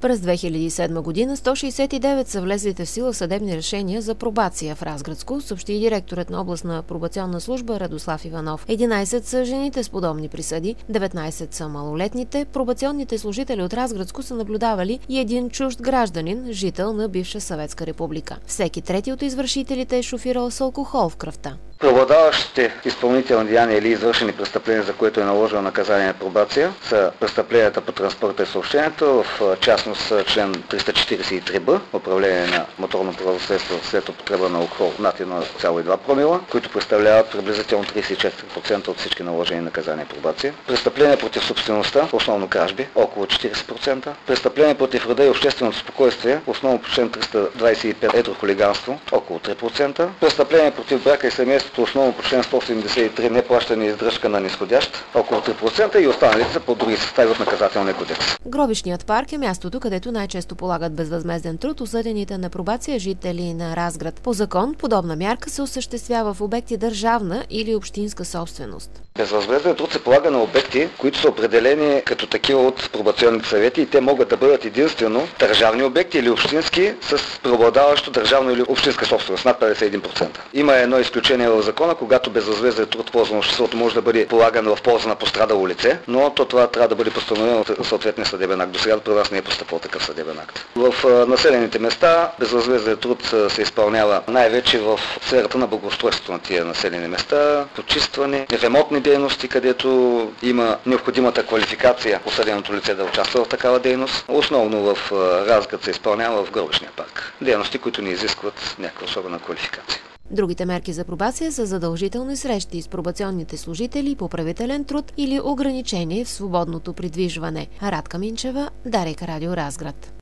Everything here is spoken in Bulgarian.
През 2007 година 169 са влезлите в сила съдебни решения за пробация в Разградско, съобщи директорът на областна пробационна служба Радослав Иванов. 11 са жените с подобни присъди, 19 са малолетните. Пробационните служители от Разградско са наблюдавали и един чужд гражданин, жител на бивша Съветска република. Всеки трети от извършителите е шофирал с алкохол в кръвта. Преобладаващите изпълнителни деяния или извършени престъпления, за което е наложено наказание пробация, са престъпленията по транспорта и съобщението, в частност член 343б, управление на моторно превозно средство след употреба на алкохол над 1,2 промила, които представляват приблизително 34% от всички наложени наказания пробация. Престъпления против собствеността, основно кражби, около 40%. Престъпления против реда и общественото спокойствие, основно по член 325 едро хулиганство, около 3%. Престъпления против брака и семейството, основно по член 173 неплащане и издръжка на низходящ, около 3%, и останалите са по други състави от наказателния кодекс. Гробищният парк е мястото, където най-често полагат безвъзмезден труд осъдените на пробация жители на Разград. По закон подобна мярка се осъществява в обекти държавна или общинска собственост. Безвъзмезден труд се полага на обекти, които са определени като такива от пробационните съвети, и те могат да бъдат единствено държавни обекти или общински с преобладаващо държавна или общинска собственост над 51%. Има едно изключение в закона, когато безвъзмезден труд в полза на обществото може да бъде полаган в полза на пострадало лице, но това трябва да бъде постановено от съответния съдебен акт. До сега при нас не е постъпил такъв съдебен акт. В населените места безвъзмезден труд се изпълнява най-вече в сферата на благоустройството на тия населени места, почистване, ремонтни дейности, където има необходимата квалификация осъденото лице да участва в такава дейност. Основно в Разград се изпълнява в Гробищния парк. Дейности, които не изискват някаква особена квалификация. Другите мерки за пробация са задължителни срещи с пробационните служители, поправителен труд или ограничение в свободното придвижване. Радка Минчева, Дарик Радио Разград.